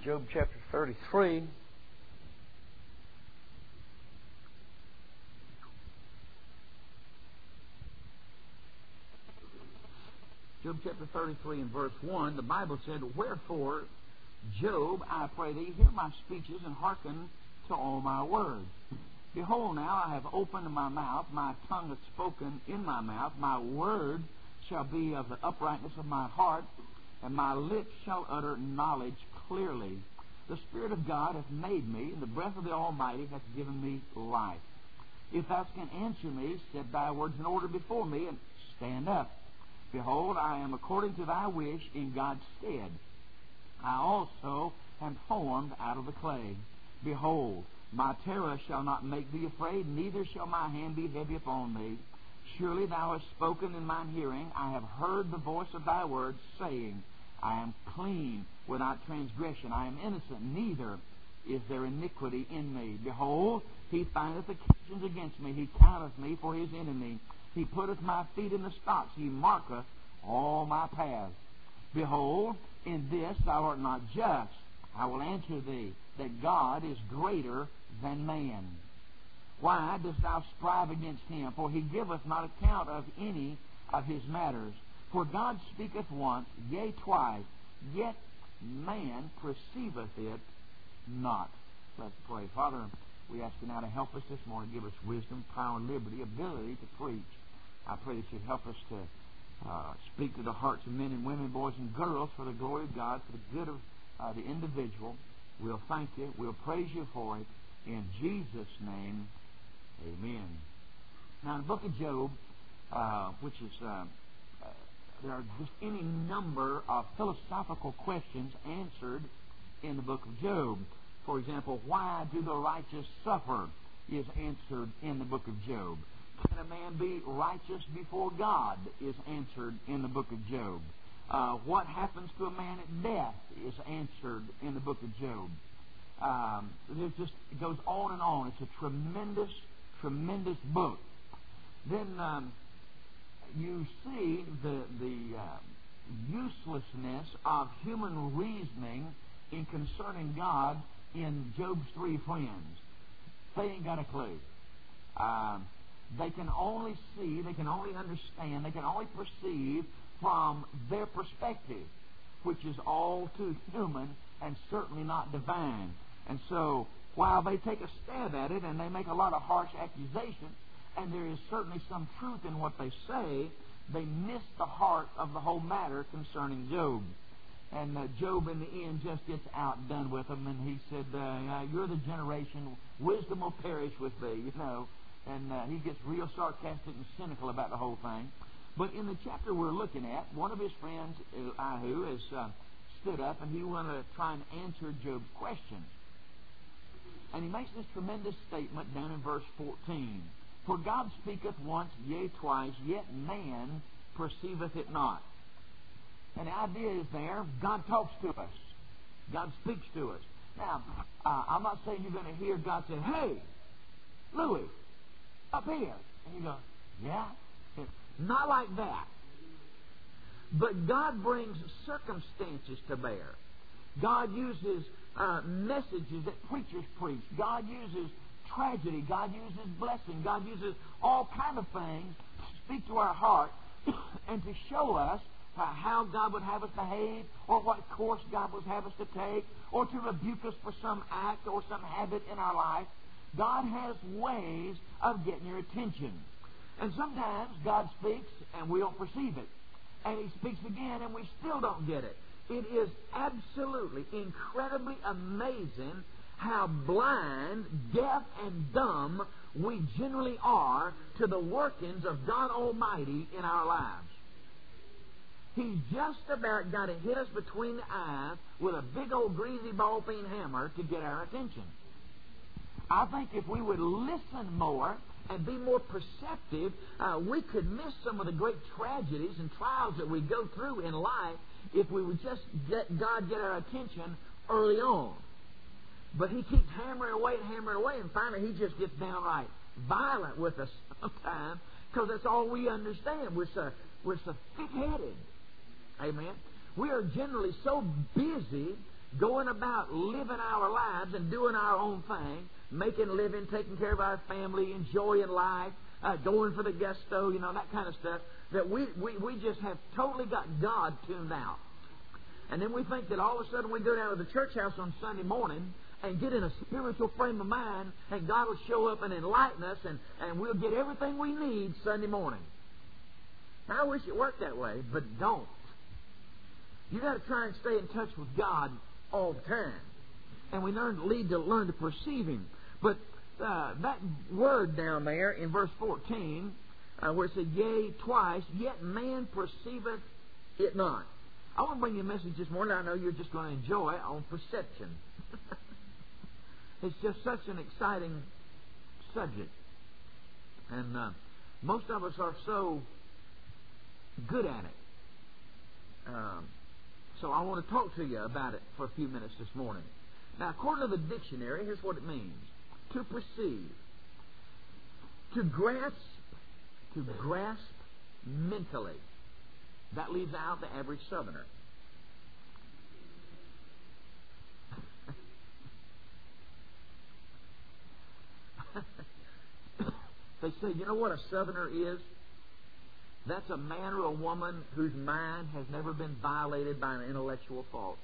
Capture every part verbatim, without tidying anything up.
Job chapter thirty-three. Job chapter thirty-three and verse one, the Bible said, "Wherefore, Job, I pray thee, hear my speeches and hearken to all my words. Behold, now I have opened my mouth, my tongue hath spoken in my mouth, my word shall be of the uprightness of my heart, and my lips shall utter knowledge clearly. The Spirit of God hath made me, and the breath of the Almighty hath given me life. If thou canst answer me, set thy words in order before me, and stand up. Behold, I am according to thy wish in God's stead. I also am formed out of the clay. Behold, my terror shall not make thee afraid, neither shall my hand be heavy upon thee. Surely thou hast spoken in mine hearing. I have heard the voice of thy words, saying, I am clean without transgression. I am innocent, neither is there iniquity in me. Behold, he findeth occasions against me. He counteth me for his enemy. He putteth my feet in the stocks. He marketh all my paths. Behold, in this thou art not just. I will answer thee, that God is greater than man. Why dost thou strive against him? For he giveth not account of any of his matters. For God speaketh once, yea, twice, yet man perceiveth it not." Let's pray. Father, we ask you now to help us this morning. Give us wisdom, power, liberty, ability to preach. I pray that you'd help us to uh, speak to the hearts of men and women, boys and girls, for the glory of God, for the good of uh, the individual. We'll thank you. We'll praise you for it. In Jesus' name, amen. Now, in the book of Job, uh, which is, uh, uh, there are just any number of philosophical questions answered in the book of Job. For example, why do the righteous suffer is answered in the book of Job. Can a man be righteous before God is answered in the book of Job. Uh, what happens to a man at death is answered in the book of Job. Um, it just it goes on and on. It's a tremendous, tremendous book. Then um, you see the the uh, uselessness of human reasoning in concerning God in Job's three friends. They ain't got a clue. Um, they can only see, they can only understand, they can only perceive from their perspective, which is all too human and certainly not divine. And so, while they take a stab at it and they make a lot of harsh accusations, and there is certainly some truth in what they say, they miss the heart of the whole matter concerning Job. And uh, Job, in the end, just gets outdone with them, and he said, uh, uh, "You're the generation, wisdom will perish with thee," you know. And uh, he gets real sarcastic and cynical about the whole thing. But in the chapter we're looking at, one of his friends, Elihu, has uh, stood up, and he wanted to try and answer Job's questions. And he makes this tremendous statement down in verse fourteen. "For God speaketh once, yea, twice, yet man perceiveth it not." And the idea is there, God talks to us. God speaks to us. Now, uh, I'm not saying you're going to hear God say, "Hey, Louis, up here." And you go, "Yeah?" Not like that. But God brings circumstances to bear. God uses uh, messages that preachers preach. God uses tragedy. God uses blessing. God uses all kinds of things to speak to our heart and to show us uh, how God would have us behave, or what course God would have us to take, or to rebuke us for some act or some habit in our life. God has ways of getting your attention. And sometimes God speaks and we don't perceive it. And He speaks again and we still don't get it. It is absolutely, incredibly amazing how blind, deaf, and dumb we generally are to the workings of God Almighty in our lives. He's just about got to hit us between the eyes with a big old greasy ball peen hammer to get our attention. I think if we would listen more and be more perceptive, uh, we could miss some of the great tragedies and trials that we go through in life if we would just let God get our attention early on. But He keeps hammering away and hammering away, and finally He just gets downright violent with us sometimes, because that's all we understand. We're so, we're so thick-headed. Amen. We are generally so busy going about living our lives and doing our own thing, making a living, taking care of our family, enjoying life, uh, going for the gusto, you know, that kind of stuff, that we, we, we just have totally got God tuned out. And then we think that all of a sudden we go down to the church house on Sunday morning and get in a spiritual frame of mind, and God will show up and enlighten us, and, and we'll get everything we need Sunday morning. Now, I wish it worked that way, but don't. You've got to try and stay in touch with God all the time. And we learn, need to learn to perceive Him. But uh, that word down there in verse fourteen, uh, where it said, yea, twice, yet man perceiveth it not. I want to bring you a message this morning I know you're just going to enjoy on perception. It's just such an exciting subject. And uh, most of us are so good at it. Um, so I want to talk to you about it for a few minutes this morning. Now, according to the dictionary, here's what it means. To perceive. To grasp. To grasp mentally. That leaves out the average Southerner. They say, you know what a Southerner is? That's a man or a woman whose mind has never been violated by an intellectual fault.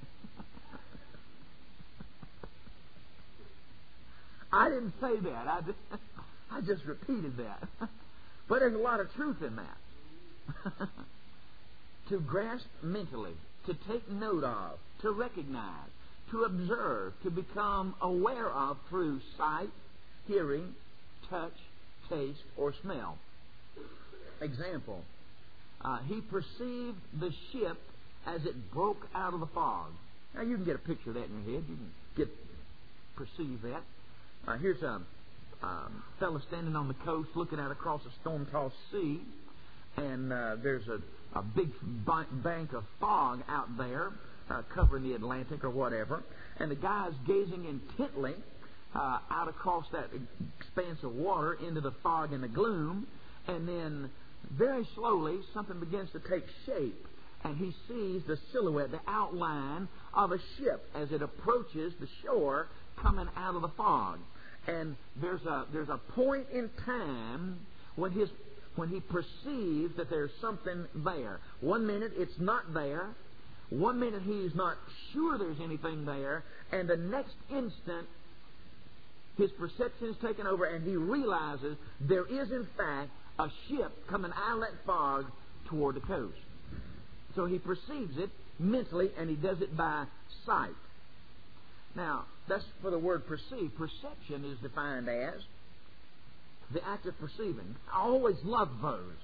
I didn't say that. I just, I just repeated that. But there's a lot of truth in that. To grasp mentally, to take note of, to recognize, to observe, to become aware of through sight, hearing, touch, taste, or smell. Example, uh, he perceived the ship as it broke out of the fog. Now you can get a picture of that in your head. You can get perceive that. Uh, here's a um, fellow standing on the coast looking out across a storm-tossed sea, and uh, there's a, a big bank of fog out there uh, covering the Atlantic or whatever, and the guy's gazing intently Uh, out across that expanse of water into the fog and the gloom, and then very slowly something begins to take shape, and he sees the silhouette, the outline of a ship as it approaches the shore coming out of the fog. And there's a there's a point in time when his when he perceives that there's something there. One minute it's not there, one minute he's not sure there's anything there, and the next instant his perception is taken over, and he realizes there is, in fact, a ship coming out of that fog toward the coast. So he perceives it mentally, and he does it by sight. Now, that's for the word perceive. Perception is defined as the act of perceiving. I always love those.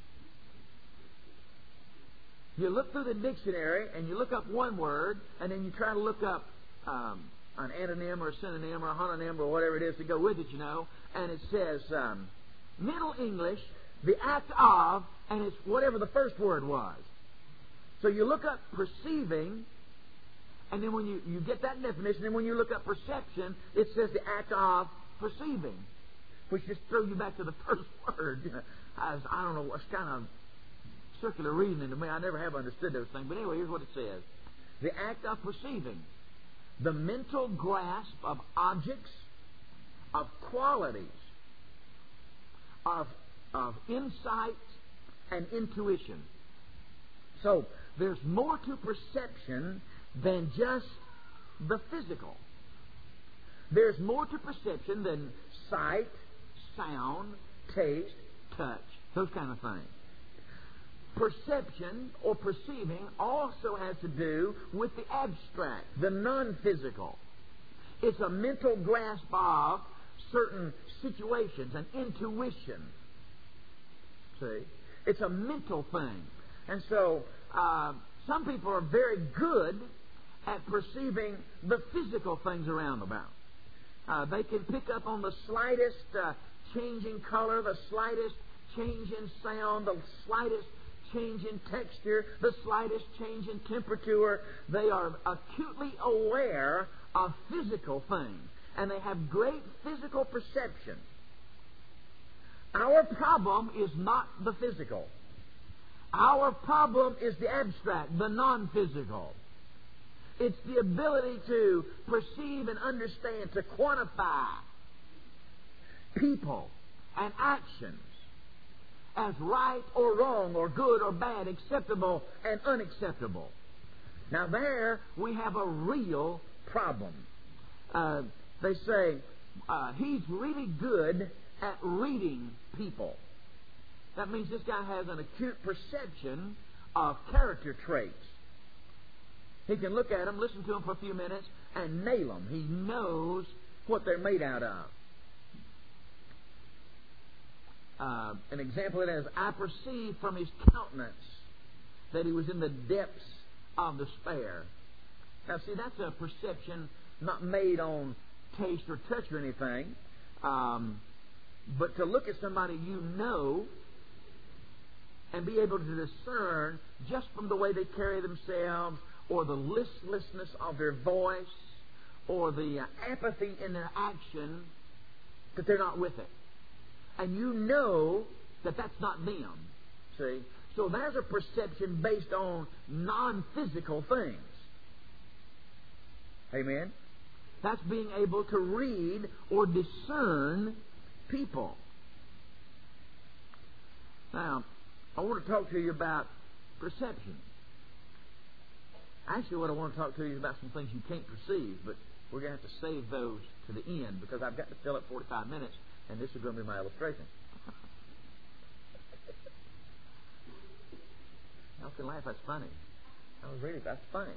You look through the dictionary, and you look up one word, and then you try to look up Um, an antonym or a synonym or a homonym or whatever it is to go with it, you know, and it says um, Middle English, the act of, and it's whatever the first word was. So you look up perceiving, and then when you, you get that definition, and when you look up perception, it says the act of perceiving, which just throws you back to the first word. As, I don't know, it's kind of circular reasoning to me. I never have understood those things. But anyway, here's what it says. The act of perceiving. The mental grasp of objects, of qualities, of, of insight and intuition. So, there's more to perception than just the physical. There's more to perception than sight, sound, taste, touch, those kind of things. Perception or perceiving also has to do with the abstract, the non-physical. It's a mental grasp of certain situations, an intuition. See? It's a mental thing. And so, uh, some people are very good at perceiving the physical things around about. Uh, they can pick up on the slightest uh, change in color, the slightest change in sound, the slightest change in texture, the slightest change in temperature. They are acutely aware of physical things, and they have great physical perception. Our problem is not the physical. Our problem is the abstract, the non-physical. It's the ability to perceive and understand, to quantify people and actions as right or wrong or good or bad, acceptable and unacceptable. Now there we have a real problem. Uh, they say uh, he's really good at reading people. That means this guy has an acute perception of character traits. He can look at them, listen to them for a few minutes, and nail them. He knows what they're made out of. Uh, an example of it is, I perceived from his countenance that he was in the depths of despair. Now, see, that's a perception not made on taste or touch or anything, um, but to look at somebody you know and be able to discern just from the way they carry themselves, or the listlessness of their voice, or the uh, apathy in their action, that they're not with it. And you know that that's not them. See? So there's a perception based on non-physical things. Amen? That's being able to read or discern people. Now, I want to talk to you about perception. Actually, what I want to talk to you is about some things you can't perceive, but we're going to have to save those to the end because I've got to fill up forty-five minutes, and this is going to be my illustration. Y'all can laugh, that's funny. I was reading, that's funny.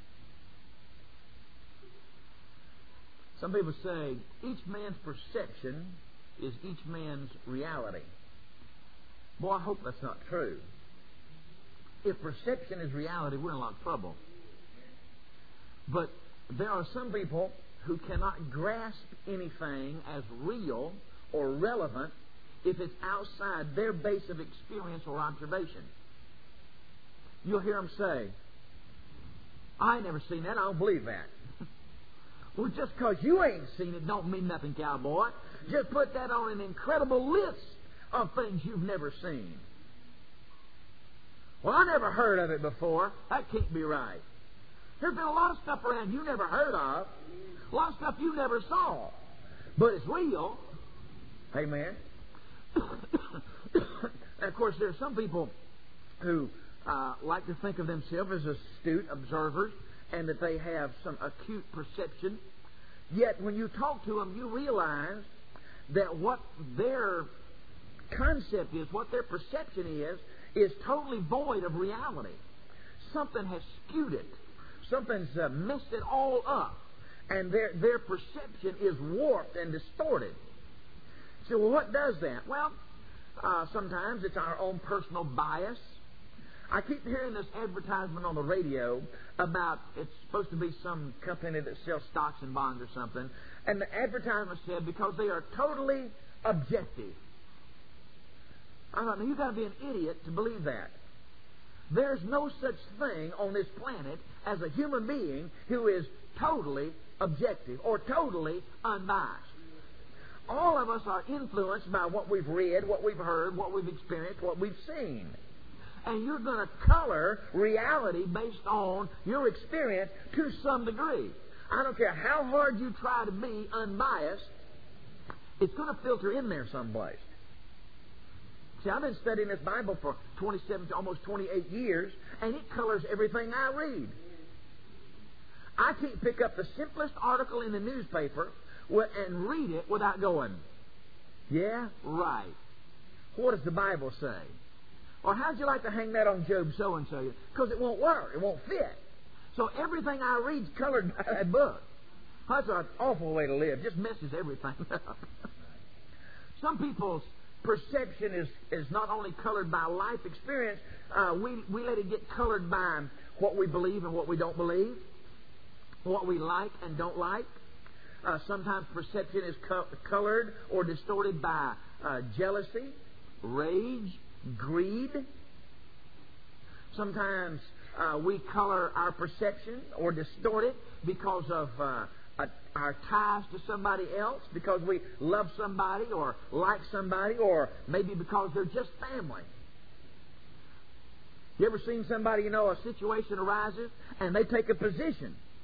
Some people say each man's perception is each man's reality. Boy, I hope that's not true. If perception is reality, we're in a lot of trouble. But there are some people who cannot grasp anything as real or relevant if it's outside their base of experience or observation. You'll hear them say, I ain't never seen that, I don't believe that. Well, just because you ain't seen it don't mean nothing, cowboy. Just put that on an incredible list of things you've never seen. Well, I never heard of it before. That can't be right. There's been a lot of stuff around you never heard of. A lot of stuff you never saw. But it's real. Amen. And of course, there are some people who uh, like to think of themselves as astute observers and that they have some acute perception. Yet when you talk to them, you realize that what their concept is, what their perception is, is totally void of reality. Something has skewed it. Something's uh, messed it all up. And their, their perception is warped and distorted. So, well, what does that? Well, uh, sometimes it's our own personal bias. I keep hearing this advertisement on the radio about, it's supposed to be some company that sells stocks and bonds or something. And the advertisement said, because they are totally objective. I thought, now, you've got to be an idiot to believe that. There's no such thing on this planet as a human being who is totally objective or totally unbiased. All of us are influenced by what we've read, what we've heard, what we've experienced, what we've seen. And you're going to color reality based on your experience to some degree. I don't care how hard you try to be unbiased, it's going to filter in there someplace. See, I've been studying this Bible for twenty-seven to almost twenty-eight years, and it colors everything I read. I can't pick up the simplest article in the newspaper and read it without going, yeah, right. What does the Bible say? Or how'd you like to hang that on Job so-and-so? Because it won't work. It won't fit. So everything I read is colored by that book. That's an awful way to live. Just messes everything up. Some people's perception is, is not only colored by life experience, uh, we, we let it get colored by what we believe and what we don't believe, what we like and don't like. Uh, sometimes perception is co- colored or distorted by uh, jealousy, rage, greed. Sometimes uh, we color our perception or distort it because of uh, a, our ties to somebody else, because we love somebody or like somebody, or maybe because they're just family. You ever seen somebody, you know, a situation arises and they take a position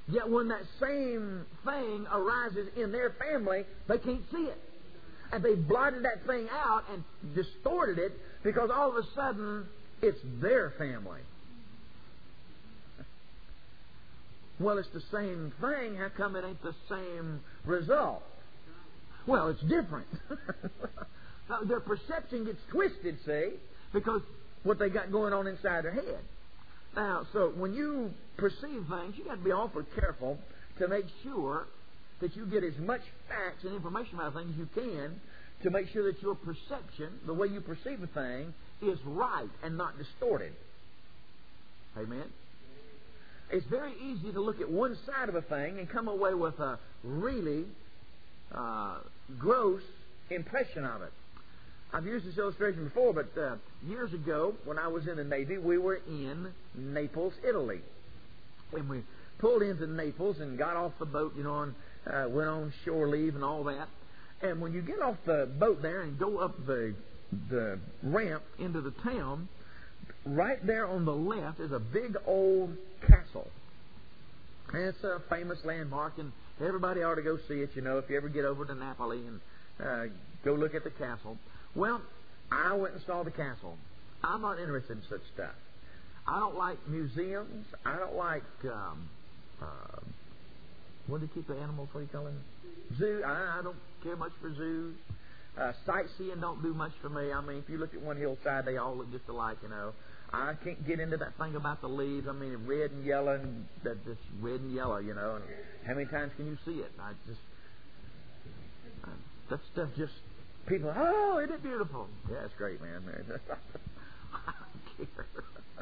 Yet when that same thing arises in their family, they can't see it. And they blotted that thing out and distorted it because all of a sudden it's their family. Well, it's the same thing. How come it ain't the same result? Well, it's different. Their perception gets twisted, see, because what they got going on inside their head. Now, so when you perceive things, you got to be awfully careful to make sure that you get as much facts and information about things as you can to make sure that your perception, the way you perceive a thing, is right and not distorted. Amen? It's very easy to look at one side of a thing and come away with a really uh, gross impression of it. I've used this illustration before, but uh, years ago, when I was in the Navy, we were in Naples, Italy. And we pulled into Naples and got off the boat, you know, and uh, went on shore leave and all that. And when you get off the boat there and go up the the ramp into the town, right there on the left is a big old castle. And it's a famous landmark, and everybody ought to go see it, you know, if you ever get over to Napoli and uh, go look at the castle. Well, I went and saw the castle. I'm not interested in such stuff. I don't like museums. I don't like, um, uh, what do you keep the animals, what do you call them? Zoo. I, I don't care much for zoos. Uh, sightseeing don't do much for me. I mean, if you look at one hillside, they all look just alike, you know. I can't get into that thing about the leaves. I mean, red and yellow, and that just red and yellow, you know. And how many times can you see it? I just, uh, that stuff just, people, oh, isn't it beautiful? Yeah, it's great, man. I don't care.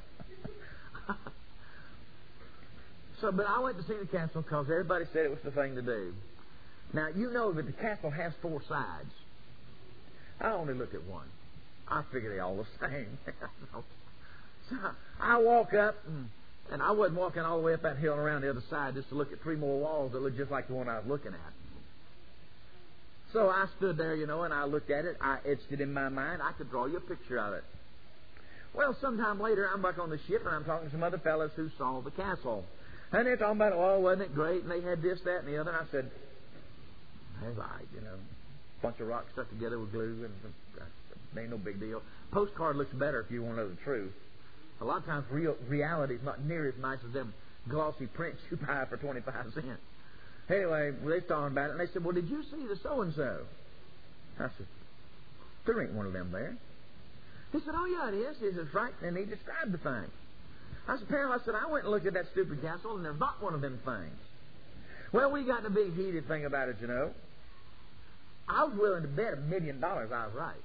So, but I went to see the castle because everybody said it was the thing to do. Now, you know that the castle has four sides. I only looked at one. I figure they all the same. So I walk up, and, and I wasn't walking all the way up that hill and around the other side just to look at three more walls that looked just like the one I was looking at. So I stood there, you know, and I looked at it. I etched it in my mind. I could draw you a picture of it. Well, sometime later, I'm back on the ship, and I'm talking to some other fellows who saw the castle. And they're talking about, oh, wasn't it great? And they had this, that, and the other. And I said, that's right, you know. Bunch of rocks stuck together with glue, and uh, ain't no big deal. Postcard looks better if you want to know the truth. A lot of times real reality is not near as nice as them glossy prints you buy for twenty-five cents. Anyway, well, they talking about it, and they said, well, did you see the so-and-so? I said, there ain't one of them there. He said, oh, yeah, it is. He said, right, and he described the thing. I said, pal, I said, I went and looked at that stupid castle, and there's not one of them things. Well, we got in a big heated thing about it, you know. I was willing to bet a million dollars I was right.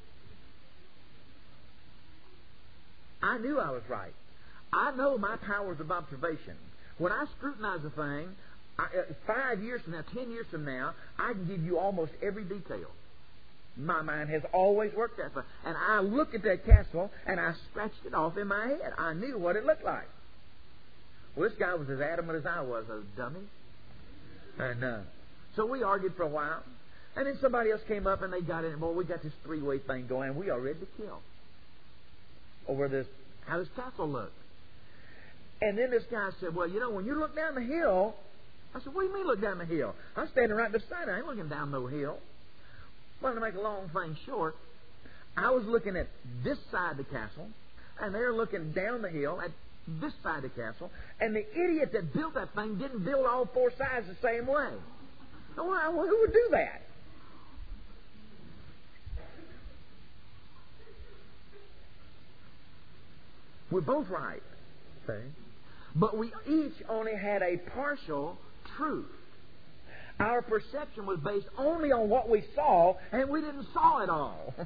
I knew I was right. I know my powers of observation. When I scrutinize a thing, I, uh, five years from now, ten years from now, I can give you almost every detail. My mind has always worked that way. And I looked at that castle, and I scratched it off in my head. I knew what it looked like. Well, this guy was as adamant as I was, those dummies. And uh, so we argued for a while. And then somebody else came up, and they got in. And, boy, we got this three-way thing going, and we are ready to kill over this, how this castle looked. And then this guy said, well, you know, when you look down the hill, I said, what do you mean look down the hill? I'm standing right beside it. I ain't looking down no hill. Well, to make a long thing short, I was looking at this side of the castle, and they're looking down the hill at this side of the castle, and the idiot that built that thing didn't build all four sides the same way. Now, who would do that? We're both right, see? But we each only had a partial truth. Our perception was based only on what we saw, and we didn't saw it all.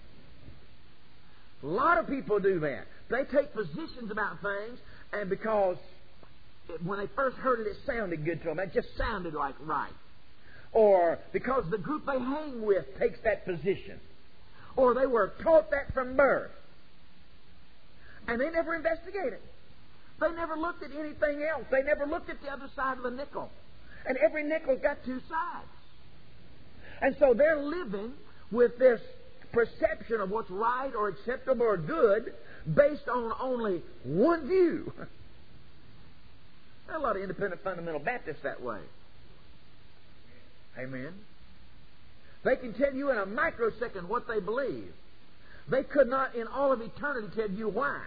A lot of people do that. They take positions about things, and because it, when they first heard it, it sounded good to them. It just sounded like right. Or because the group they hang with takes that position. Or they were taught that from birth. And they never investigated. They never looked at anything else. They never looked at the other side of the nickel. And every nickel's got two sides. And so they're living with this perception of what's right or acceptable or good based on only one view. There are a lot of independent fundamental Baptists that way. Amen. They can tell you in a microsecond what they believe. They could not in all of eternity tell you why.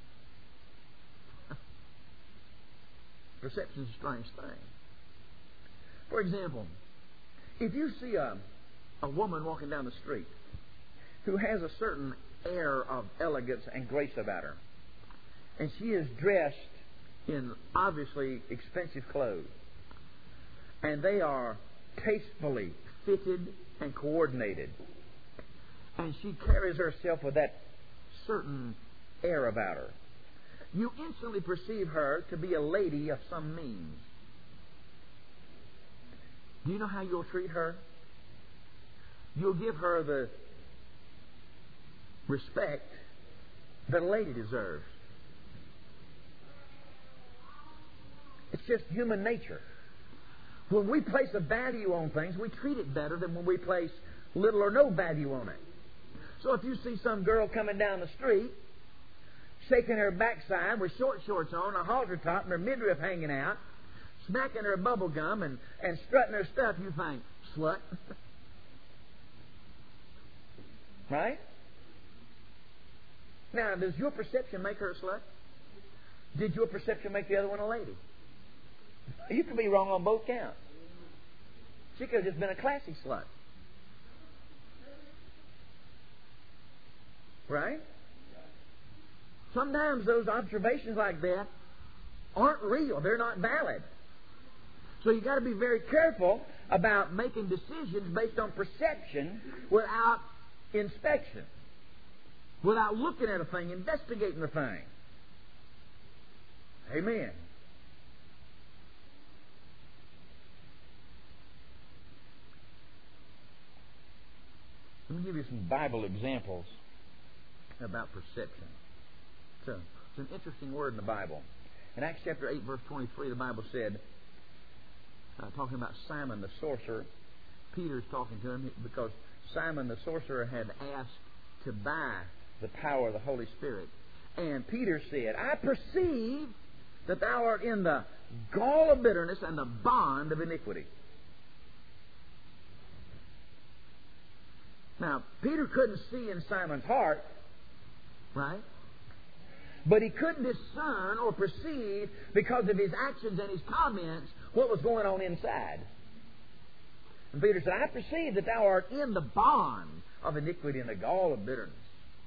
Perception is a strange thing. For example, if you see a, a woman walking down the street who has a certain air of elegance and grace about her, and she is dressed in obviously expensive clothes, and they are tastefully fitted and coordinated, and she carries herself with that certain air about her, you instantly perceive her to be a lady of some means. Do you know how you'll treat her? You'll give her the respect that a lady deserves. It's just human nature. When we place a value on things, we treat it better than when we place little or no value on it. So if you see some girl coming down the street, shaking her backside with short shorts on, a halter top, and her midriff hanging out, smacking her bubble gum and, and strutting her stuff, you think, slut. Right? Now, does your perception make her a slut? Did your perception make the other one a lady? You could be wrong on both counts. She could have just been a classy slut. Right? Sometimes those observations like that aren't real. They're not valid. So you've got to be very careful about making decisions based on perception without inspection, without looking at a thing, investigating the thing. Amen. Let me give you some Bible examples about perception. It's, a, it's an interesting word in the Bible. In Acts chapter eight, verse twenty-three, the Bible said, uh, talking about Simon the sorcerer, Peter's talking to him because Simon the sorcerer had asked to buy the power of the Holy Spirit. And Peter said, I perceive that thou art in the gall of bitterness and the bond of iniquity. Now, Peter couldn't see in Simon's heart, right? But he couldn't discern or perceive, because of his actions and his comments, what was going on inside. And Peter said, I perceive that thou art in the bond of iniquity and the gall of bitterness.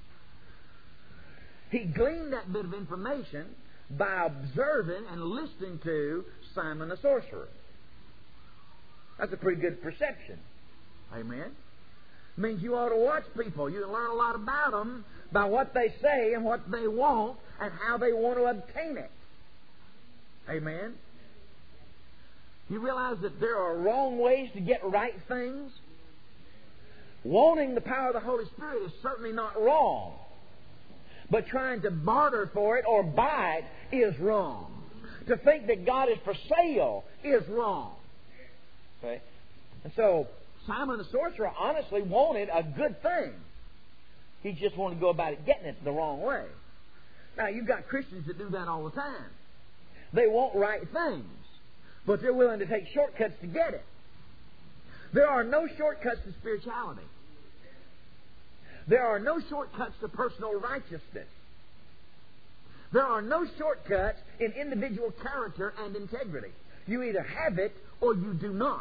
He gleaned that bit of information by observing and listening to Simon the sorcerer. That's a pretty good perception. Amen. It means you ought to watch people. You can learn a lot about them by what they say and what they want and how they want to obtain it. Amen. You realize that there are wrong ways to get right things? Wanting the power of the Holy Spirit is certainly not wrong. But trying to barter for it or buy it is wrong. To think that God is for sale is wrong. Okay? And so, Simon the sorcerer honestly wanted a good thing. He just wanted to go about it getting it the wrong way. Now, you've got Christians that do that all the time. They want right things, but they're willing to take shortcuts to get it. There are no shortcuts to spirituality. There are no shortcuts to personal righteousness. There are no shortcuts in individual character and integrity. You either have it or you do not.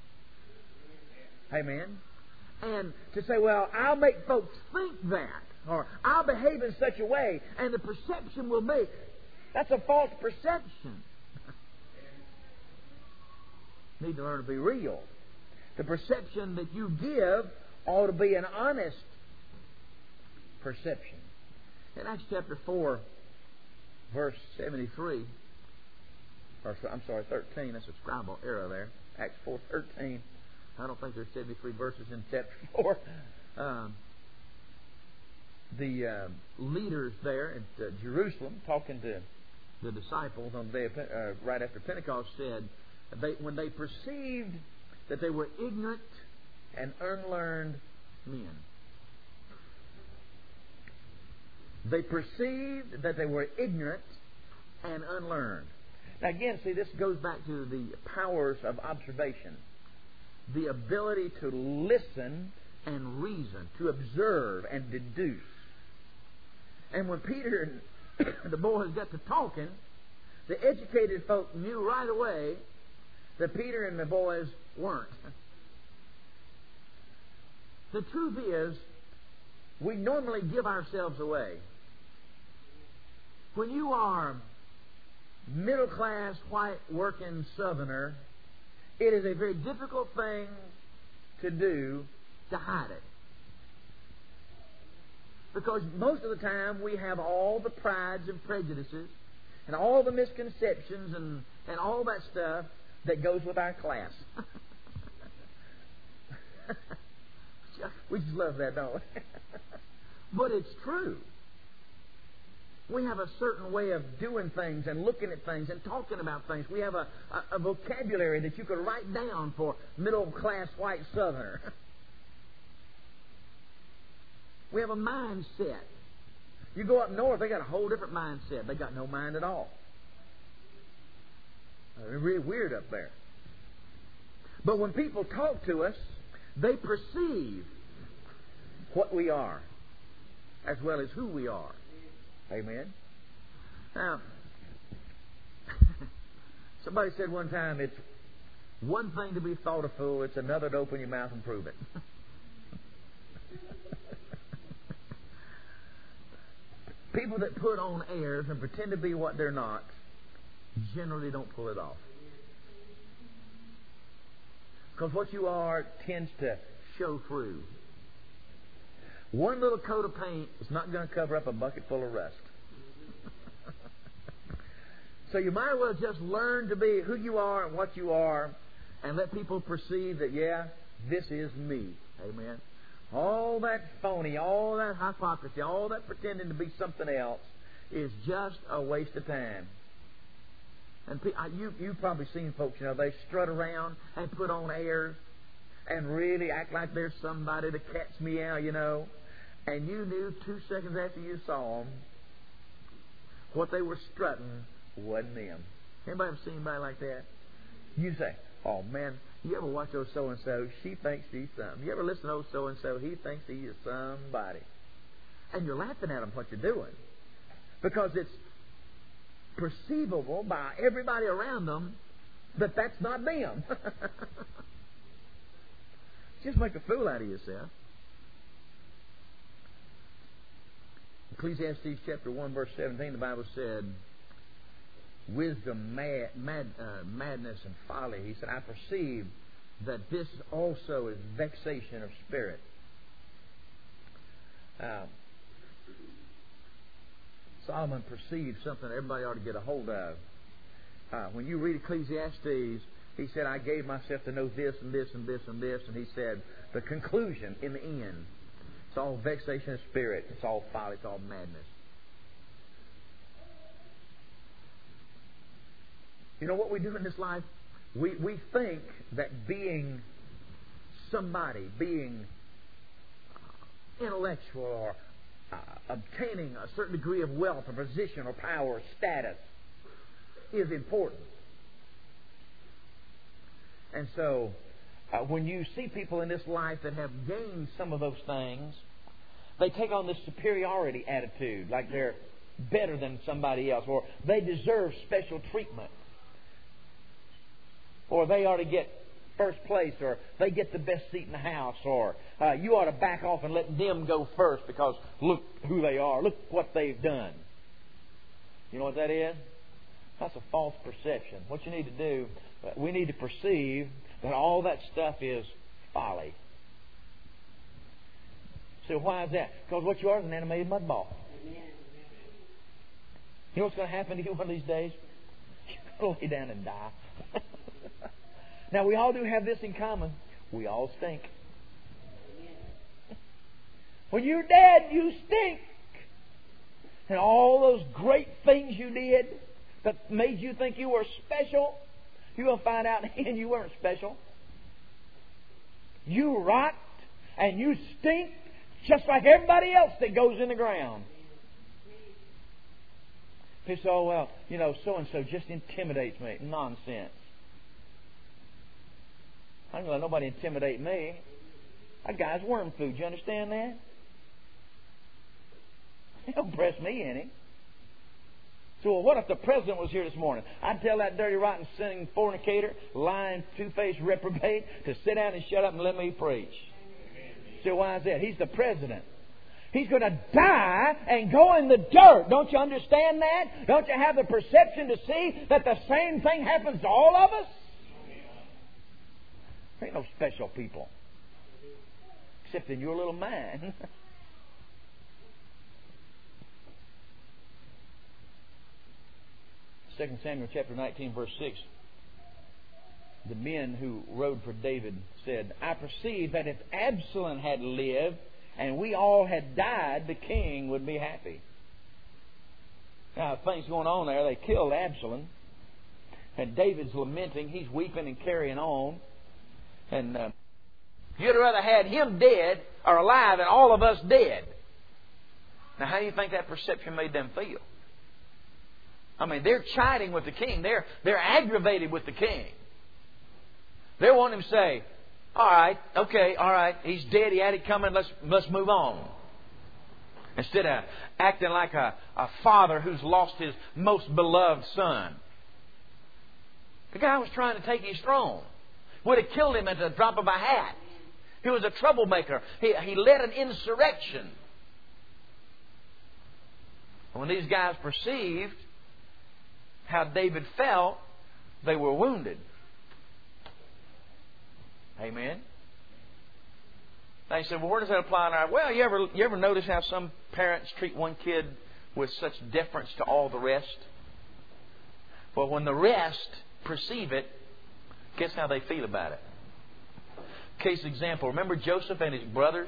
Amen. And to say, well, I'll make folks think that, or I'll behave in such a way, and the perception will be, that's a false perception. You need to learn to be real. The perception that you give ought to be an honest perception. In Acts chapter four, verse seventy-three, or I'm sorry, thirteen, that's a scribal error there. Acts four thirteen. I don't think there's seventy-three verses in chapter four. Um, the uh, leaders there at uh, Jerusalem, talking to the disciples on the day of, uh, right after Pentecost, said they, when they perceived that they were ignorant and unlearned men, they perceived that they were ignorant and unlearned. Now again, see, this goes back to the powers of observation. The ability to listen and reason, to observe and deduce. And when Peter and the boys got to talking, the educated folk knew right away that Peter and the boys weren't. The truth is, we normally give ourselves away. When you are middle-class, white, working Southerner, it is a very difficult thing to do to hide it. Because most of the time we have all the prides and prejudices and all the misconceptions and, and all that stuff that goes with our class. We just love that, don't we? But it's true. We have a certain way of doing things and looking at things and talking about things. We have a, a, a vocabulary that you could write down for middle-class white Southerner. We have a mindset. You go up north, they got a whole different mindset. They got no mind at all. They're really weird up there. But when people talk to us, they perceive what we are as well as who we are. Amen. Now, somebody said one time, it's one thing to be thought a fool, it's another to open your mouth and prove it. People that put on airs and pretend to be what they're not generally don't pull it off. Because what you are tends to show through. One little coat of paint is not going to cover up a bucket full of rust. So you might as well just learn to be who you are and what you are and let people perceive that, yeah, this is me. Amen. All that phony, all that hypocrisy, all that pretending to be something else is just a waste of time. And you, you've probably seen folks, you know, they strut around and put on airs and really act like they're somebody to catch me out, you know. And you knew two seconds after you saw them what they were strutting wasn't them. Anybody ever seen anybody like that? You say, oh man, you ever watch old so-and-so? She thinks she's something. You ever listen to old so-and-so? He thinks he is somebody. And you're laughing at him what you're doing. Because it's perceivable by everybody around them that that's not them. Just make a fool out of yourself. Ecclesiastes chapter one verse seventeen, the Bible said, wisdom, mad, mad, uh, madness, and folly. He said, I perceive that this also is vexation of spirit. Uh, Solomon perceived something everybody ought to get a hold of. Uh, when you read Ecclesiastes, he said, I gave myself to know this and this and this and this. And he said, the conclusion in the end, it's all vexation of spirit. It's all folly. It's all madness. You know what we do in this life? We, we think that being somebody, being intellectual or uh, obtaining a certain degree of wealth or position or power or status is important. And so, uh, when you see people in this life that have gained some of those things, they take on this superiority attitude, like they're better than somebody else, or they deserve special treatment, or they ought to get first place, or they get the best seat in the house, or uh, you ought to back off and let them go first because look who they are, look what they've done. You know what that is? That's a false perception. What you need to do, we need to perceive that all that stuff is folly. So why is that? Because what you are is an animated mud ball. You know what's going to happen to you one of these days? You're going to lay down and die. Now, we all do have this in common. We all stink. When you're dead, you stink. And all those great things you did that made you think you were special, you're going to find out in the end you weren't special. You rot and you stink just like everybody else that goes in the ground. He said, oh, well, you know, so-and-so just intimidates me. Nonsense. I'm going to let nobody intimidate me. That guy's worm food. You understand that? He don't impress me any. So, well, what if the president was here this morning? I'd tell that dirty, rotten, sinning fornicator, lying, two-faced reprobate to sit down and shut up and let me preach. So why is that? He's the president. He's going to die and go in the dirt. Don't you understand that? Don't you have the perception to see that the same thing happens to all of us? There ain't no special people. Except in your little mind. Second Samuel chapter nineteen, verse six. The men who rode for David said, I perceive that if Absalom had lived and we all had died, the king would be happy. Now, things going on there. They killed Absalom. And David's lamenting. He's weeping and carrying on. And uh, you'd rather had him dead or alive and all of us dead. Now, how do you think that perception made them feel? I mean, they're chiding with the king. They're, they're aggravated with the king. They want him to say, all right, okay, all right, he's dead, he had it coming, let's, let's move on. Instead of acting like a, a father who's lost his most beloved son. The guy was trying to take his throne. Would have killed him at the drop of a hat. He was a troublemaker. He, he led an insurrection. When these guys perceived how David felt, they were wounded. Amen. They said, well, where does that apply in our... Well, you ever, you ever notice how some parents treat one kid with such deference to all the rest? Well, when the rest perceive it, guess how they feel about it? Case example, remember Joseph and his brothers?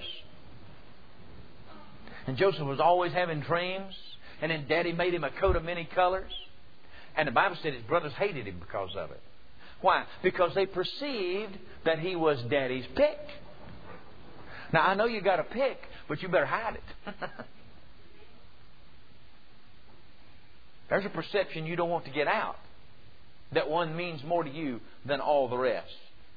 And Joseph was always having dreams. And then Daddy made him a coat of many colors. And the Bible said his brothers hated him because of it. Why? Because they perceived that he was Daddy's pick. Now, I know you got a pick, but you better hide it. There's a perception you don't want to get out. That one means more to you than all the rest.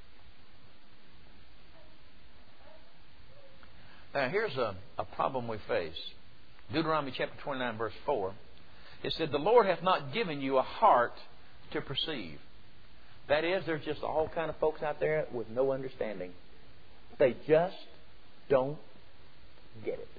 Now, here's a, a problem we face. Deuteronomy chapter twenty-nine, verse four. It said, the Lord hath not given you a heart to perceive. That is, there's just all kind of folks out there with no understanding. They just don't get it.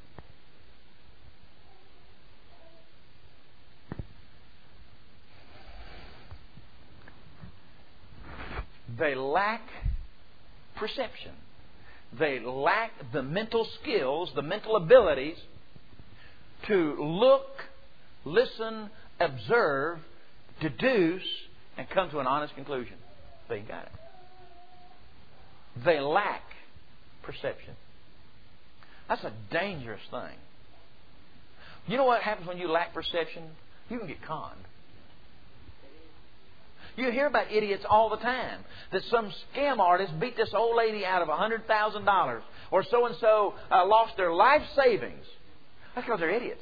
They lack perception. They lack the mental skills, the mental abilities to look, listen, observe, deduce, and come to an honest conclusion. They got it. They lack perception. That's a dangerous thing. You know what happens when you lack perception? You can get conned. You hear about idiots all the time. That some scam artist beat this old lady out of one hundred thousand dollars. Or so-and-so uh, lost their life savings. That's because they're idiots.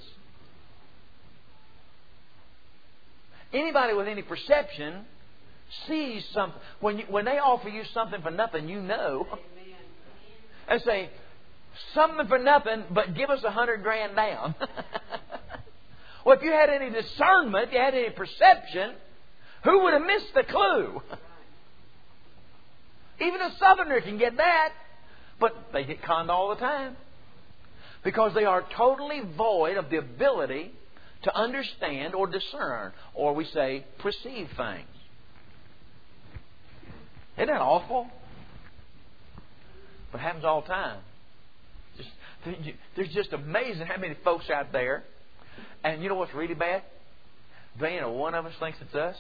Anybody with any perception sees something. When, you, when they offer you something for nothing, you know. And say, something for nothing, but give us a hundred grand down. Well, if you had any discernment, if you had any perception, who would have missed the clue? Even a southerner can get that. But they get conned all the time. Because they are totally void of the ability to understand or discern, or we say, perceive things. Isn't that awful? But it happens all the time. Just, there's just amazing how many folks out there. And you know what's really bad? They ain't a one of us thinks it's us.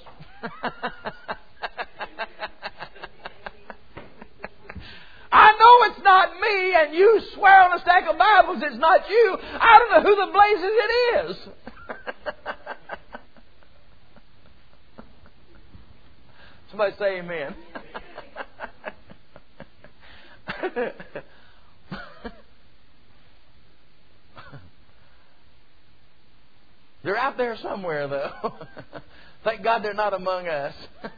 I know it's not me, and you swear on a stack of Bibles it's not you. I don't know who the blazes it is. Somebody say amen. They're out there somewhere, though. Thank God they're not among us.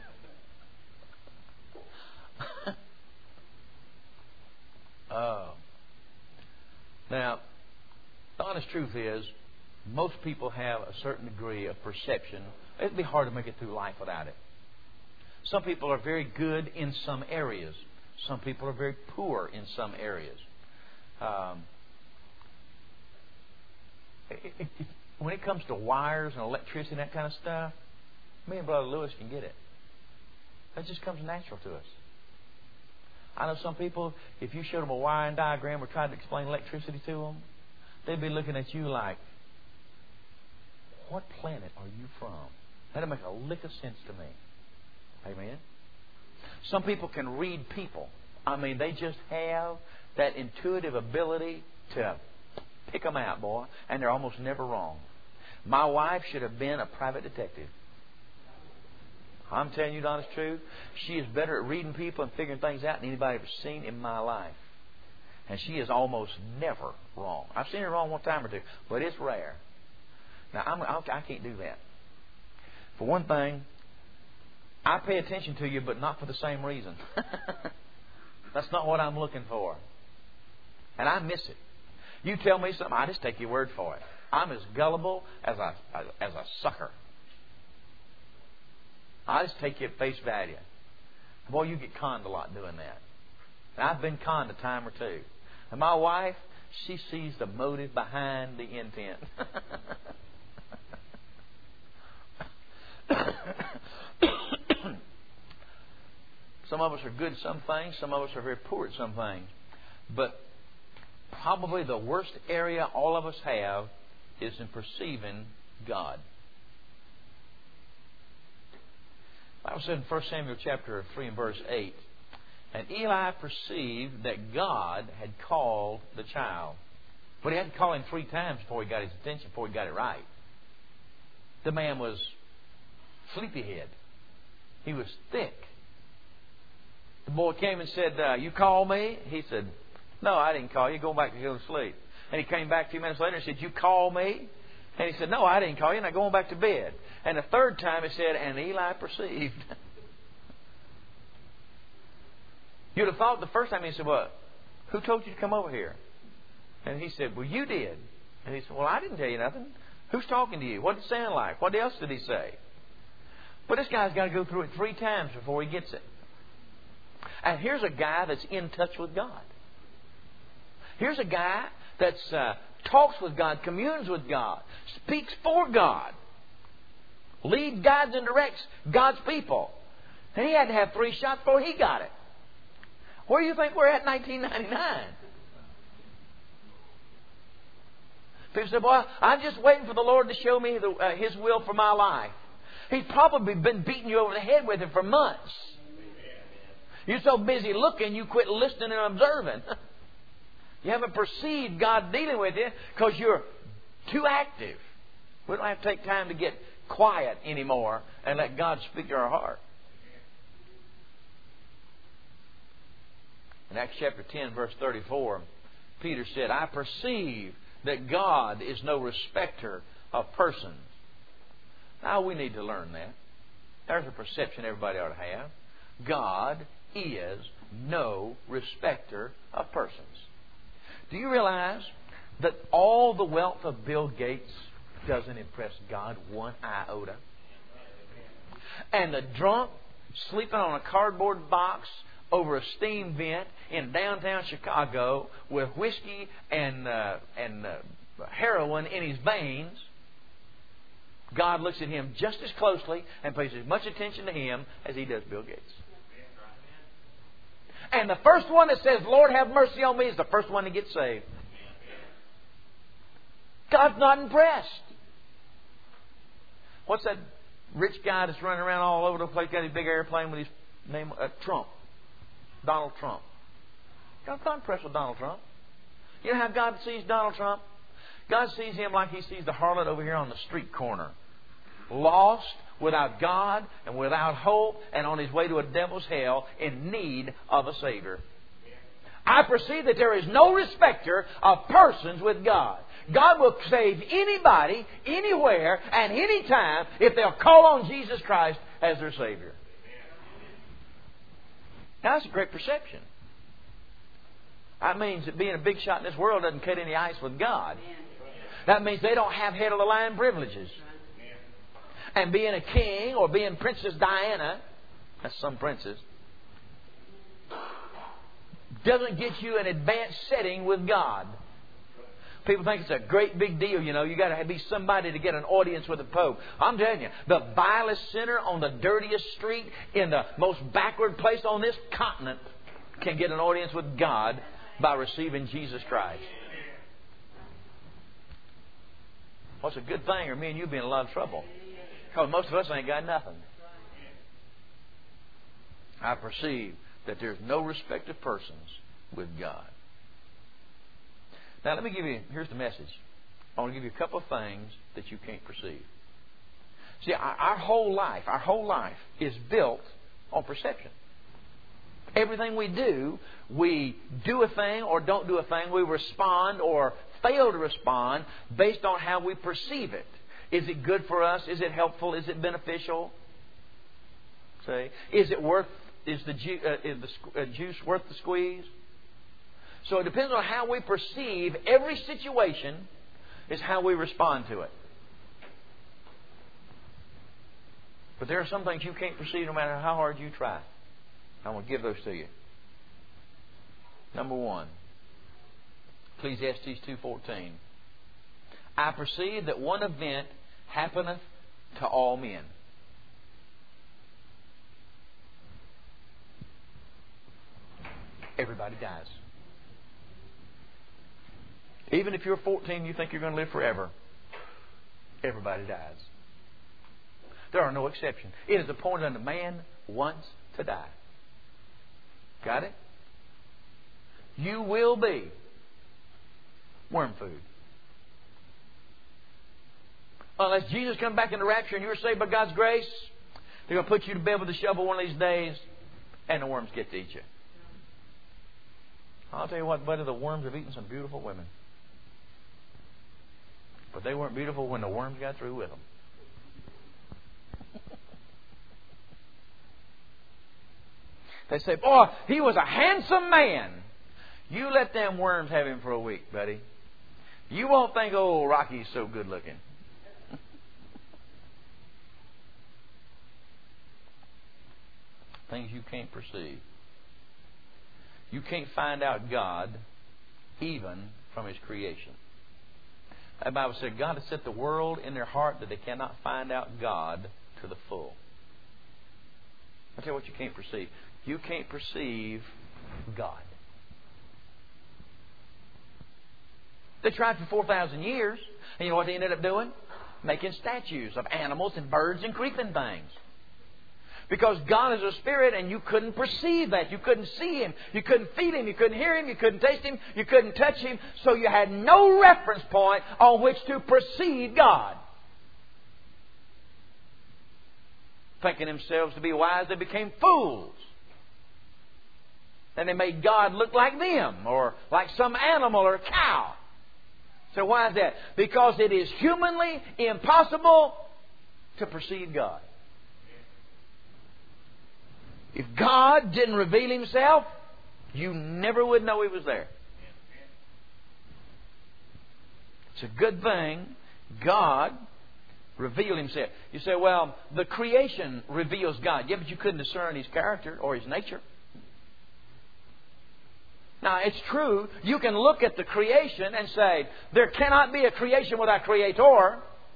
Oh. Now, the honest truth is, most people have a certain degree of perception. It'd be hard to make it through life without it. Some people are very good in some areas. Some people are very poor in some areas. Um, it, it, it, when it comes to wires and electricity and that kind of stuff, me and Brother Lewis can get it. That just comes natural to us. I know some people, if you showed them a wiring diagram or tried to explain electricity to them, they'd be looking at you like, what planet are you from? That'd make a lick of sense to me. Amen? Some people can read people. I mean, they just have that intuitive ability to pick them out, boy, and they're almost never wrong. My wife should have been a private detective. I'm telling you the honest truth. She is better at reading people and figuring things out than anybody I've ever seen in my life. And she is almost never wrong. I've seen her wrong one time or two, but it's rare. Now, I'm, I can't do that. For one thing, I pay attention to you, but not for the same reason. That's not what I'm looking for. And I miss it. You tell me something, I just take your word for it. I'm as gullible as a, as a sucker. I just take you at face value. Boy, you get conned a lot doing that. And I've been conned a time or two. And my wife, she sees the motive behind the intent. Some of us are good at some things. Some of us are very poor at some things. But probably the worst area all of us have is in perceiving God. The Bible said in First Samuel chapter three and verse eight, and Eli perceived that God had called the child. But he had to call him three times before he got his attention, before he got it right. The man was sleepyhead. He was thick. The boy came and said, uh, you call me? He said, no, I didn't call you. Go back to go to sleep. And he came back a few minutes later and said, you call me? And he said, no, I didn't call you. Now go on back to bed. And the third time he said, and Eli perceived. You'd have thought the first time he said, well, who told you to come over here? And he said, well, you did. And he said, well, I didn't tell you nothing. Who's talking to you? What did it sound like? What else did he say? But this guy's got to go through it three times before he gets it. And here's a guy that's in touch with God. Here's a guy that's uh, talks with God, communes with God, speaks for God, leads, guides, and directs God's people. And he had to have three shots before he got it. Where do you think we're at in nineteen ninety-nine? People say, boy, I'm just waiting for the Lord to show me the, uh, His will for my life. He's probably been beating you over the head with it for months. You're so busy looking, you quit listening and observing. You haven't perceived God dealing with you because you're too active. We don't have to take time to get quiet anymore and let God speak to our heart. In Acts chapter ten, verse thirty-four, Peter said, I perceive that God is no respecter of persons. Now, we need to learn that. There's a perception everybody ought to have. God is no respecter of persons. Do you realize that all the wealth of Bill Gates doesn't impress God one iota? And the drunk sleeping on a cardboard box over a steam vent in downtown Chicago with whiskey and uh, and uh, heroin in his veins, God looks at him just as closely and pays as much attention to him as He does Bill Gates. And the first one that says, Lord, have mercy on me, is the first one to get saved. God's not impressed. What's that rich guy that's running around all over the place, got his big airplane with his name, uh, Trump? Donald Trump. God's not impressed with Donald Trump. You know how God sees Donald Trump? God sees him like He sees the harlot over here on the street corner. Lost, without God, and without hope, and on his way to a devil's hell, in need of a Savior. I perceive that there is no respecter of persons with God. God will save anybody, anywhere, and anytime if they'll call on Jesus Christ as their Savior. Now, that's a great perception. That means that being a big shot in this world doesn't cut any ice with God. That means they don't have head-of-the-line privileges. And being a king or being Princess Diana, that's some princess, doesn't get you an advanced setting with God. People think it's a great big deal, you know. You got to be somebody to get an audience with the Pope. I'm telling you, the vilest sinner on the dirtiest street in the most backward place on this continent can get an audience with God by receiving Jesus Christ. What's a good thing, or me and you be in a lot of trouble? Because most of us ain't got nothing. I perceive that there's no respect of persons with God. Now let me give you, here's the message. I want to give you a couple of things that you can't perceive. See, our, our whole life, our whole life is built on perception. Everything we do, we do a thing or don't do a thing. We respond or fail to respond based on how we perceive it. Is it good for us? Is it helpful? Is it beneficial? Say, is it worth? Is the, ju- uh, is the uh, juice worth the squeeze? So it depends on how we perceive every situation is how we respond to it. But there are some things you can't perceive no matter how hard you try. I'm going to give those to you. Number one, Ecclesiastes two fourteen. I perceive that one event happeneth to all men. Everybody dies. Even if you're fourteen, you think you're going to live forever. Everybody dies. There are no exceptions. It is appointed unto man once to die. Got it? You will be worm food. Unless Jesus comes back in the rapture and you're saved by God's grace, they're going to put you to bed with a shovel one of these days and the worms get to eat you. I'll tell you what, buddy, the worms have eaten some beautiful women. But they weren't beautiful when the worms got through with them. They say, boy, he was a handsome man. You let them worms have him for a week, buddy. You won't think, oh, Rocky's so good looking. Things you can't perceive. You can't find out God even from His creation. The Bible said God has set the world in their heart that they cannot find out God to the full. I'll tell you what you can't perceive. You can't perceive God. They tried for four thousand years. And you know what they ended up doing? Making statues of animals and birds and creeping things. Because God is a spirit and you couldn't perceive that. You couldn't see Him. You couldn't feel Him. You couldn't hear Him. You couldn't taste Him. You couldn't touch Him. So you had no reference point on which to perceive God. Thinking themselves to be wise, they became fools. And they made God look like them or like some animal or cow. So why is that? Because it is humanly impossible to perceive God. If God didn't reveal Himself, you never would know He was there. It's a good thing God revealed Himself. You say, well, the creation reveals God. Yeah, but you couldn't discern His character or His nature. Now, it's true, you can look at the creation and say, there cannot be a creation without Creator.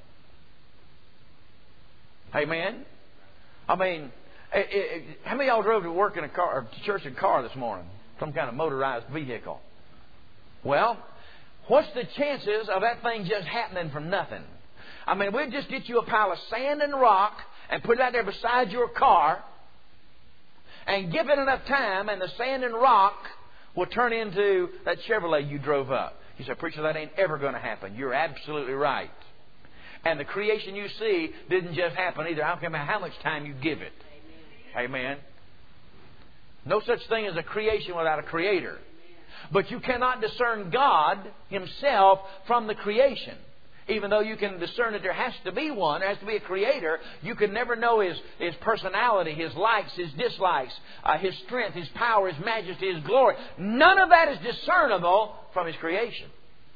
Amen? I mean, it, it, how many of y'all drove to work in a car, or to church in a car this morning? Some kind of motorized vehicle. Well, what's the chances of that thing just happening from nothing? I mean, we'd just get you a pile of sand and rock and put it out there beside your car and give it enough time and the sand and rock will turn into that Chevrolet you drove up. You say, preacher, that ain't ever going to happen. You're absolutely right. And the creation you see didn't just happen either. I don't care how much time you give it. Amen. Amen. No such thing as a creation without a creator. But you cannot discern God Himself from the creation. Even though you can discern that there has to be one, there has to be a Creator, you can never know His, His personality, His likes, His dislikes, uh, His strength, His power, His majesty, His glory. None of that is discernible from His creation.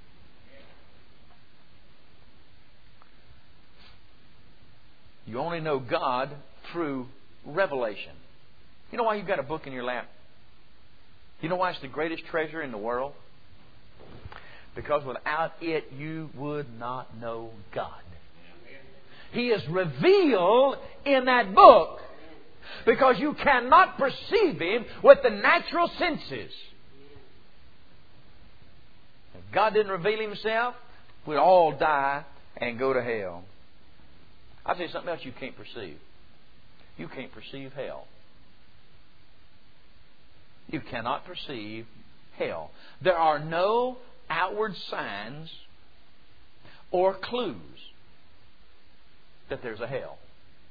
You only know God through revelation. You know why you've got a book in your lap? You know why it's the greatest treasure in the world? Because without it, you would not know God. He is revealed in that book because you cannot perceive Him with the natural senses. If God didn't reveal Himself, we'd all die and go to hell. I'll tell you something else you can't perceive. You can't perceive hell. You cannot perceive hell. There are no outward signs or clues that there's a hell.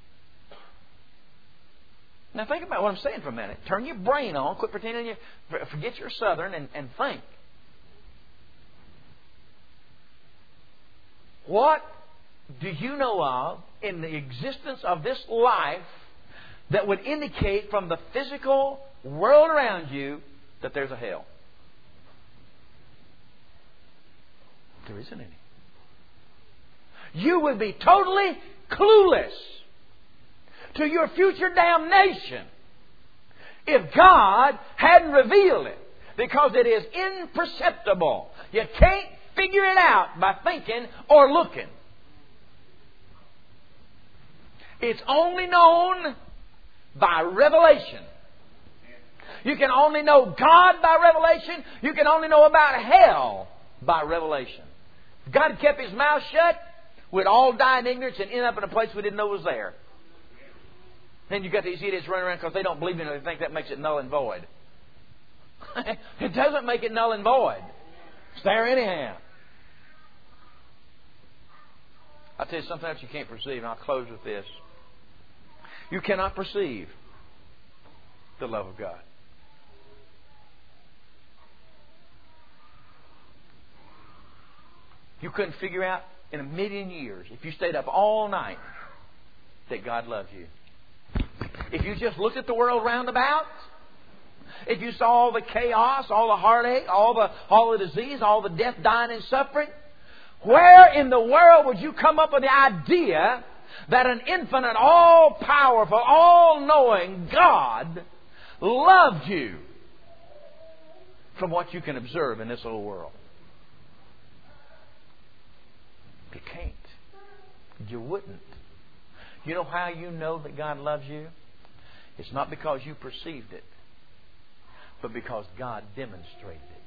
Now think about what I'm saying for a minute. Turn your brain on. Quit pretending you forget your Southern and, and think. What do you know of in the existence of this life that would indicate from the physical world around you that there's a hell? There isn't any. You would be totally clueless to your future damnation if God hadn't revealed it, because it is imperceptible. You can't figure it out by thinking or looking. It's only known by revelation. You can only know God by revelation. You can only know about hell by revelation. If God had kept His mouth shut, we'd all die in ignorance and end up in a place we didn't know was there. Then you got these idiots running around because they don't believe in it. They think that makes it null and void. It doesn't make it null and void. It's there anyhow. I'll tell you something else you can't perceive, and I'll close with this. You cannot perceive the love of God. You couldn't figure out in a million years, if you stayed up all night, that God loved you. If you just looked at the world round about, if you saw all the chaos, all the heartache, all the, all the disease, all the death, dying, and suffering, where in the world would you come up with the idea that an infinite, all-powerful, all-knowing God loved you from what you can observe in this little world? You can't. You wouldn't. You know how you know that God loves you? It's not because you perceived it, but because God demonstrated it.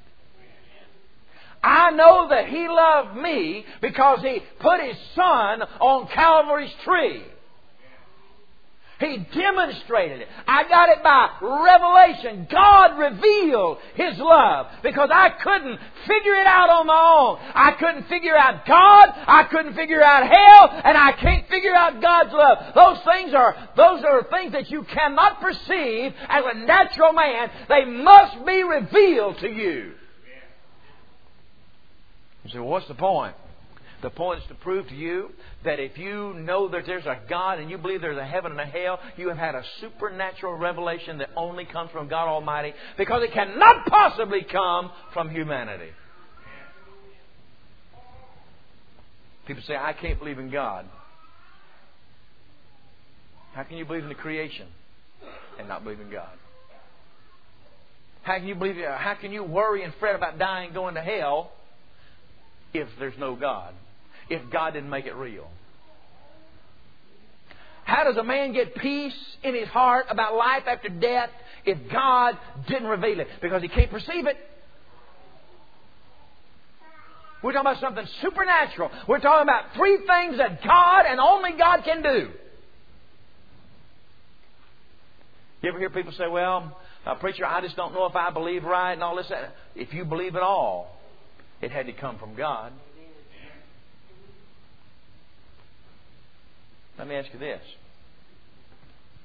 I know that He loved me because He put His Son on Calvary's tree. He demonstrated it. I got it by revelation. God revealed His love because I couldn't figure it out on my own. I couldn't figure out God. I couldn't figure out hell. And I can't figure out God's love. Those things are, those are things that you cannot perceive as a natural man. They must be revealed to you. You say, well, what's the point? The point is to prove to you that if you know that there's a God and you believe there's a heaven and a hell, you have had a supernatural revelation that only comes from God Almighty, because it cannot possibly come from humanity. People say, I can't believe in God. How can you believe in the creation and not believe in God? How can you believe? How can you worry and fret about dying and going to hell if there's no God? If God didn't make it real? How does a man get peace in his heart about life after death if God didn't reveal it? Because he can't perceive it. We're talking about something supernatural. We're talking about three things that God and only God can do. You ever hear people say, well, uh, preacher, I just don't know if I believe right and all this. If you believe at all, it had to come from God. Let me ask you this.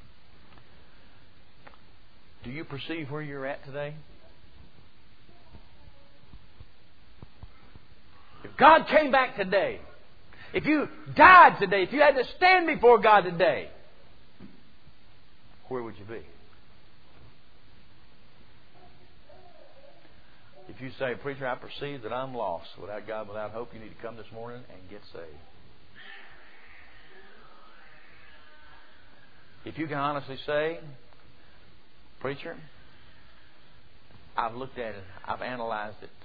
Do you perceive where you're at today? If God came back today, if you died today, if you had to stand before God today, where would you be? If you say, preacher, I perceive that I'm lost without God, without hope, you need to come this morning and get saved. If you can honestly say, preacher, I've looked at it, I've analyzed it,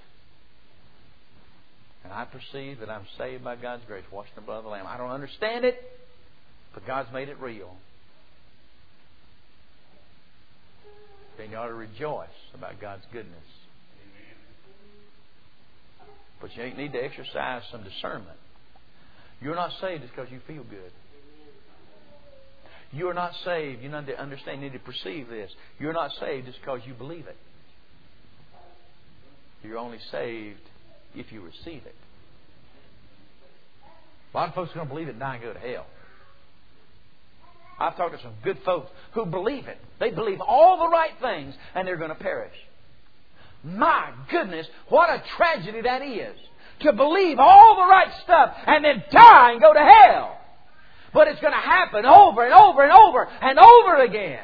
and I perceive that I'm saved by God's grace, washed in the blood of the Lamb. I don't understand it, but God's made it real. Then you ought to rejoice about God's goodness. But you need to exercise some discernment. You're not saved just because you feel good. You're not saved. You need to understand, you need to perceive this. You're not saved just because you believe it. You're only saved if you receive it. A lot of folks are going to believe it and die and go to hell. I've talked to some good folks who believe it. They believe all the right things and they're going to perish. My goodness, what a tragedy that is. To believe all the right stuff and then die and go to hell. But it's going to happen over and over and over and over again.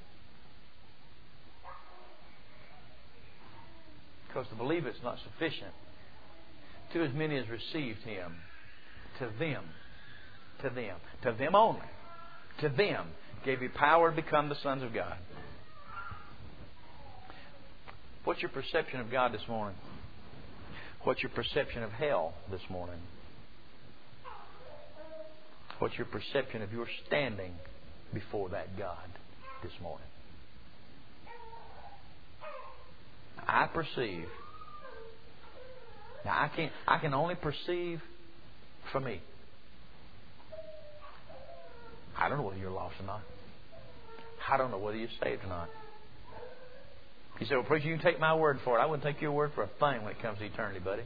Because to believe it's not sufficient. To as many as received Him, to them, to them, to them only, to them gave He power to become the sons of God. What's your perception of God this morning? What's your perception of hell this morning? What's your perception of your standing before that God this morning? I perceive. Now I can I can only perceive for me. I don't know whether you're lost or not. I don't know whether you're saved or not. You say, well, preacher, you can take my word for it. I wouldn't take your word for a thing when it comes to eternity, buddy.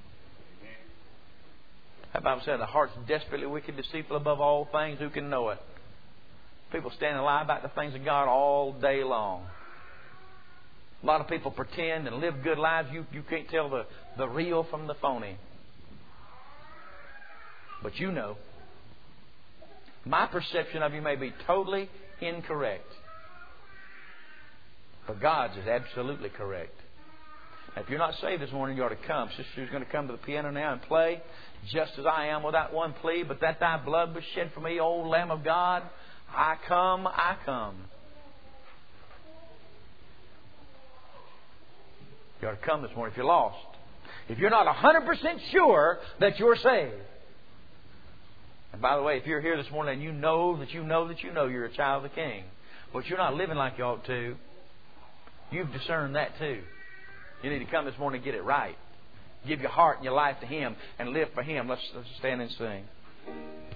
That Bible said the heart's desperately wicked, deceitful above all things. Who can know it? People stand and lie about the things of God all day long. A lot of people pretend and live good lives. You, you can't tell the, the real from the phony. But you know. My perception of you may be totally incorrect. But God's is absolutely correct. Now, if you're not saved this morning, you ought to come. Sister's going to come to the piano now and play. Just as I am without one plea, but that thy blood was shed for me, O Lamb of God. I come, I come. You ought to come this morning if you're lost. If you're not one hundred percent sure that you're saved. And by the way, if you're here this morning and you know that you know that you know you're a child of the King, but you're not living like you ought to, you've discerned that too. You need to come this morning and get it right. Give your heart and your life to Him and live for Him. Let's, let's stand and sing.